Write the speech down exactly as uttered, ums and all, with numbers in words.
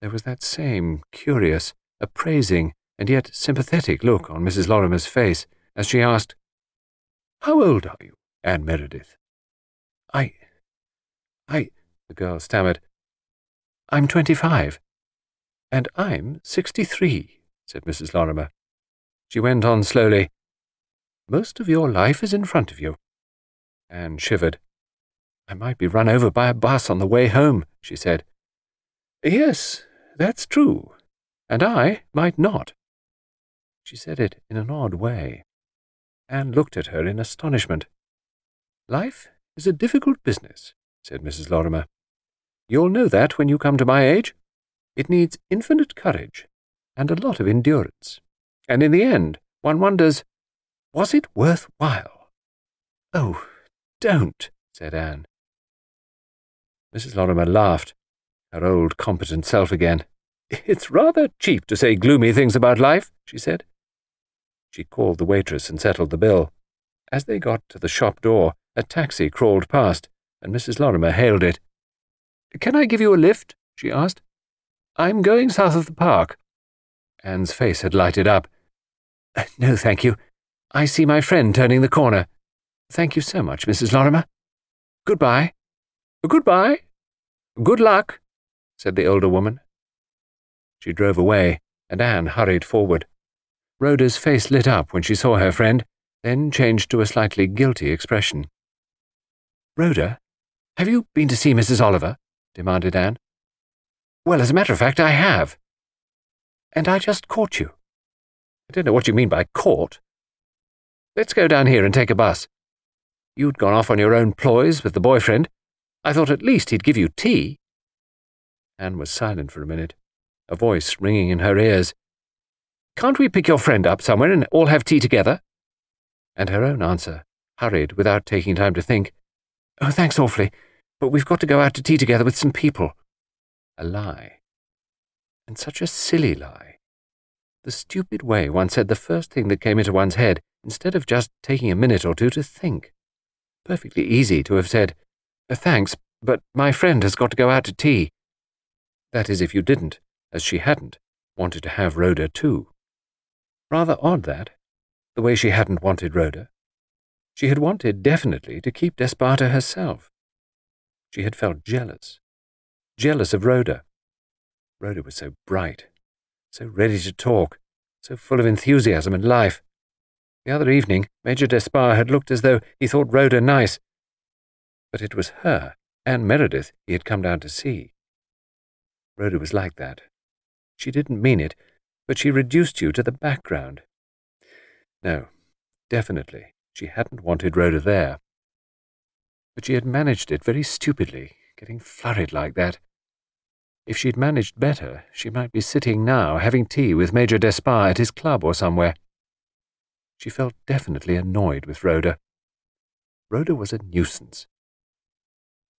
There was that same curious, appraising, and yet sympathetic look on Missus Lorimer's face as she asked, "How old are you, Anne Meredith?" I... I... the girl stammered. "I'm twenty-five." "And I'm sixty-three," said Missus Lorimer. She went on slowly. "Most of your life is in front of you." Anne shivered. "I might be run over by a bus on the way home," she said. "Yes, that's true, and I might not." She said it in an odd way. Anne looked at her in astonishment. "Life is a difficult business," said Missus Lorimer. "You'll know that when you come to my age. It needs infinite courage and a lot of endurance. And in the end, one wonders, was it worth while?" "Oh, don't," said Anne. Missus Lorimer laughed, her old competent self again. "It's rather cheap to say gloomy things about life," she said. She called the waitress and settled the bill. As they got to the shop door, a taxi crawled past, and Missus Lorimer hailed it. "Can I give you a lift?" she asked. "I'm going south of the park." Anne's face had lighted up. "No, thank you. I see my friend turning the corner. Thank you so much, Missus Lorimer. Goodbye." "Goodbye. Good luck," said the older woman. She drove away, and Anne hurried forward. Rhoda's face lit up when she saw her friend, then changed to a slightly guilty expression. "Rhoda, have you been to see Missus Oliver?" demanded Anne. "Well, as a matter of fact, I have." "And I just caught you." "I don't know what you mean by caught. Let's go down here and take a bus. You'd gone off on your own ploys with the boyfriend. I thought at least he'd give you tea." Anne was silent for a minute, a voice ringing in her ears. "Can't we pick your friend up somewhere and all have tea together?" And her own answer, hurried without taking time to think. "Oh, thanks awfully, but we've got to go out to tea together with some people." A lie. And such a silly lie. The stupid way one said the first thing that came into one's head, instead of just taking a minute or two to think. Perfectly easy to have said, "Thanks, but my friend has got to go out to tea." That is, if you didn't, as she hadn't, wanted to have Rhoda too. Rather odd, that, the way she hadn't wanted Rhoda. She had wanted, definitely, to keep Desparta herself. She had felt jealous. Jealous of Rhoda. Rhoda was so bright, so ready to talk, so full of enthusiasm and life. The other evening, Major Despard had looked as though he thought Rhoda nice. But it was her, Anne Meredith, he had come down to see. Rhoda was like that. She didn't mean it, but she reduced you to the background. No, definitely, she hadn't wanted Rhoda there. But she had managed it very stupidly, getting flurried like that. If she'd managed better, she might be sitting now, having tea with Major Despard at his club or somewhere. She felt definitely annoyed with Rhoda. Rhoda was a nuisance.